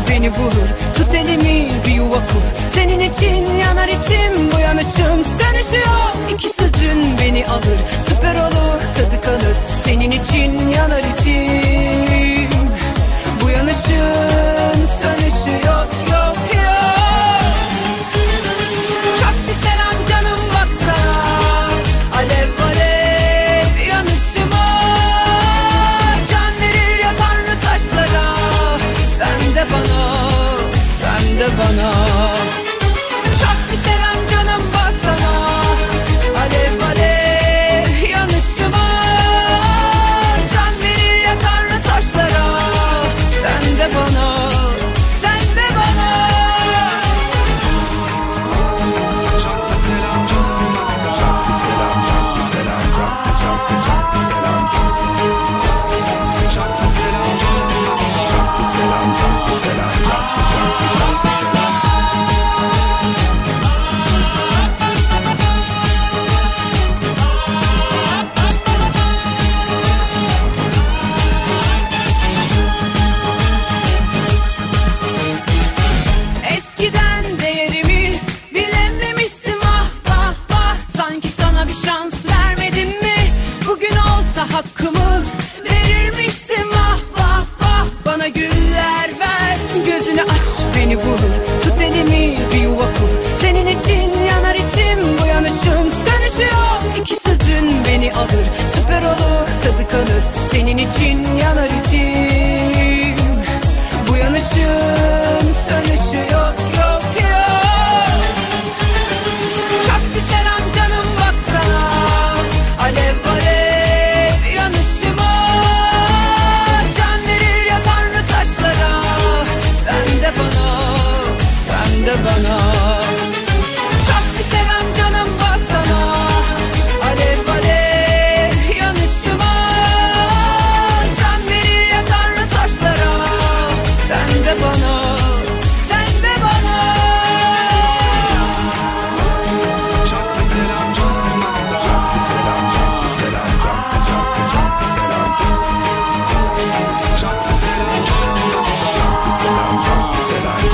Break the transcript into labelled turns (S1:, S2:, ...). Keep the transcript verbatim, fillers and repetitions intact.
S1: beni vurur. Tut elimi bir yuva kur. Senin için yanar içim, bu yanışım sönüşüyor. İki sözün beni alır, süper olur, tadı kalır. Senin için yanar içim, bu yanışın sönüşüyor. Yok yok. Çok bir selam canım baksana, alev alev yanışıma. Can verir ya Tanrı taşlara, sen de bana, sen de bana. Çok bir selam canım baksana, alev alev yanışıma. Can verir ya Tanrı taşlara, sen de bana, sen de bana.
S2: Çok bir selam canım baksana. Çok bir selam, çok bir selam, çok bir çok bir çok bir selam. Çok bir selam canım baksana. Çok bir selam, çok bir selam, çok bir çok bir çok bir selam.
S1: Eskiden değerimi bilememişsin, vah vah vah. Sanki sana bir şans vermedim mi? Bugün olsa hakkımı verirmişsin, vah vah vah. Bana güller ver, gözünü aç beni vurur. Tut elimi bir yuva kur. Senin için yanar içim, bu yanışım sönüşüyor. İki sözün beni alır, süper olur, tadı kalır. Senin için yanar içim, bu yanışım sönüşüyor. Yok yok. Çok bir selam canım baksana, alev alev yanışıma. Can verir ya Tanrı taşlara, sen de bana, sen de bana. Çok bir selam canım baksana, alev alev yanışıma. Can verir ya Tanrı taşlara, sen de bana, sen de bana.
S2: Çok bir selam canım baksana. Çok bir selam, çok bir selam, çok bir çok bir çok bir selam. Çok bir selam canım baksana. Çok bir selam, çok bir selam,